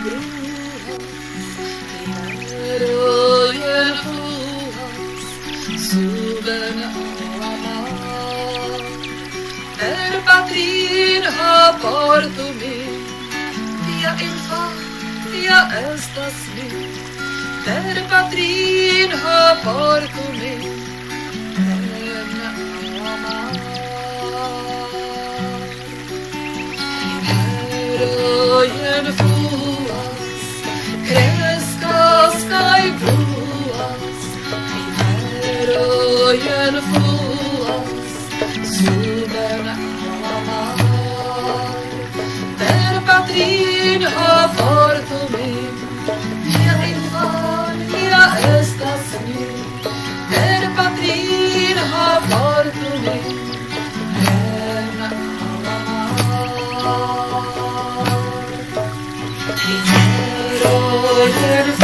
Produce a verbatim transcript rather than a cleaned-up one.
brujas, primero y en fugas suben a amar. Per patrino por tu mi, via infancia estas mi. Per patrino por tu mi, ven a amar. Primero y en fugas crescas cae brujas. Primero y en fugas suben a amar. Per patrino por tu mi, mia infancia estas mi. Per patrino por tu mi, ven a amar. Primero y en